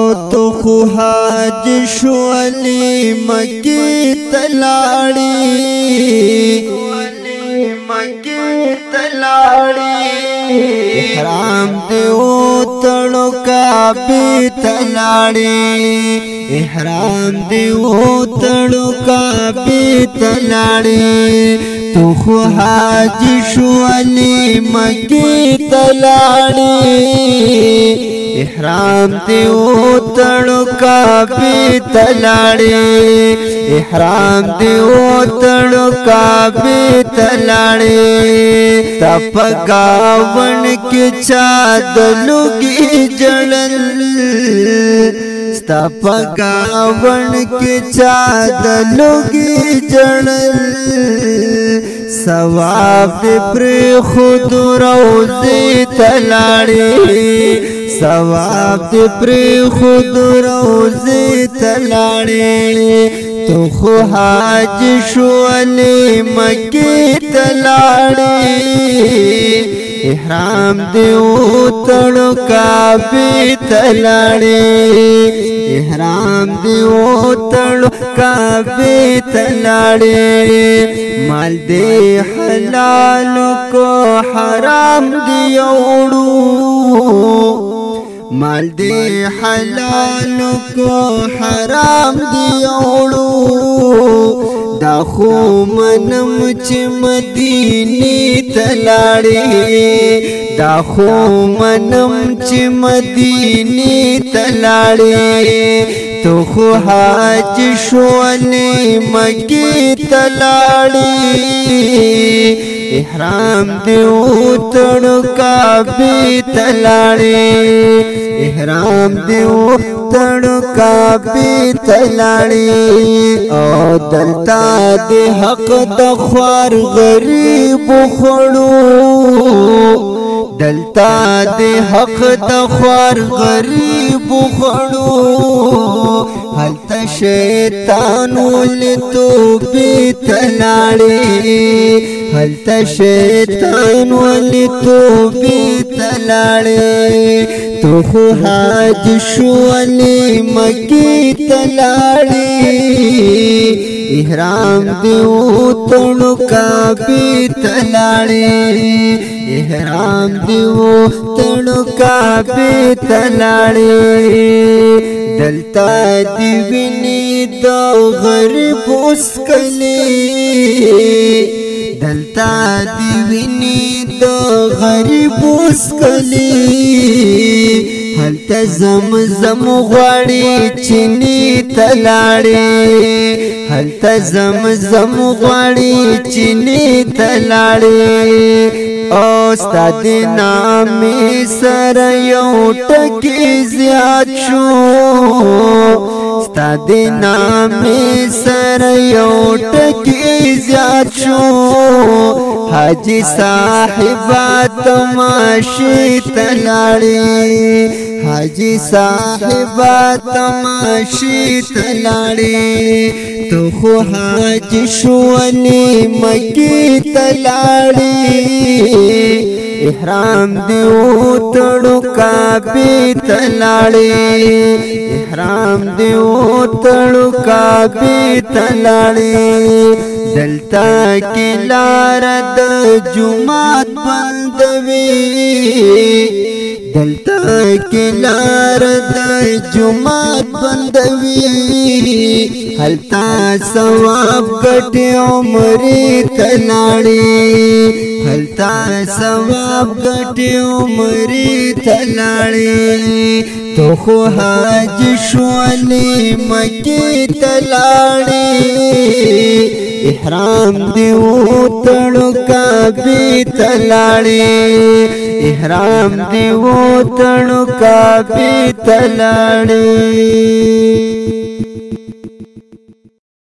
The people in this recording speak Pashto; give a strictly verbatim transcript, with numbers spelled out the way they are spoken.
تو خو حاج شو علی مکی تلاړی مکی تلاړی احرام دیو تړو کعبه تلاړی احرام دیو تړو کعبه تلاړی تو خو حاج شو علی مکی تلاړی احرام دیو تړو کعبه تلاړی احرام دیو تړو کعبه تلاړی تپګاون کې چا د لوګي جړل تپګاون کې چا د لوګي جړل ثواب دې پر خود روزه تلاړی ثواب دې پر خود روزه تلاړی تو خو حاج شو علی مکی تلاړی احرام دیو تړو کعبه تلاړی احرام دیو تړو کعبه تلاړی مال دې حلال کو حرام دیوړو مال دې حلال کو حرام دیوړو دا خو منم چې مدینه تلاړی دا خو منم چې مدینه تلاړی تو خو حاج شو علی مکی تلاړی احرام دیو تړو کعبه تلاړی احرام دیو تړو کعبه تلاړی او دلتا د حق د خوار غریب خړو دلتا د حق د خوار غریب خړو هلته شیطان ولتو بیت لاړی هلته شیطان ولتو بیت لاړی تو خو حاج شو علی مکی تلاړی احرام دیو تړو کعبه تلاړی احرام دیو تړو کعبه تلاړی دلتا دی ویني د غریب اسکلی دلتا دی ویني د غریب اسکلی هلته زمزم غواړي چینی تلاړی هلته زمزم غواړي چینی تلاړی او ستاد نام سره یو ټکی زیات شو ستاد نام سره یو ټکی زیات شو حاجی صاحبہ تماشی تلاړی حاجی صاحبہ تماشی تلاړی تو خو حاج شو علی مکی تلاړی احرام دیو تړو کعبه تلاړی احرام دیو تړو کعبه تلاړی دلتا کی لار د جمعات بندوي دلتا کی لار د جمعات بندوي هلتا ثواب ګټ عمرې تلاړي هلتا ثواب ګټ عمرې تلاړي تو خو حاج شو علی مکی تلاړي احرام دیو تړو کعبه تلاړی احرام دیو تړو کعبه تلاړی